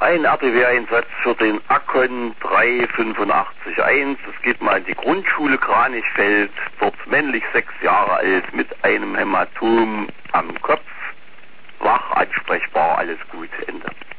Ein RTW-Einsatz für den Akon 3881. Es geht mal in die Grundschule Kranichfeld, dort männlich 6 Jahre alt mit einem Hämatom am Kopf. Wach, ansprechbar, alles gut, Ende.